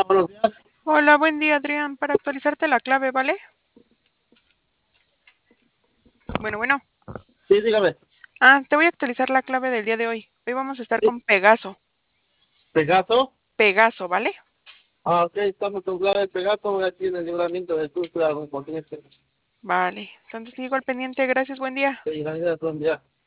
Hola, buenos días. Hola, buen día, Adrián. Para actualizarte la clave, ¿vale? Bueno. Sí, dígame. Te voy a actualizar la clave del día de hoy. Hoy vamos a estar Sí, con Pegaso. Pegaso. Pegaso, ¿vale? Ok, estamos con clave de Pegaso aquí en el libramiento de Tuxtla, con Potente. Vale. Entonces sigo al pendiente. Gracias, buen día. Sí, gracias, buen día.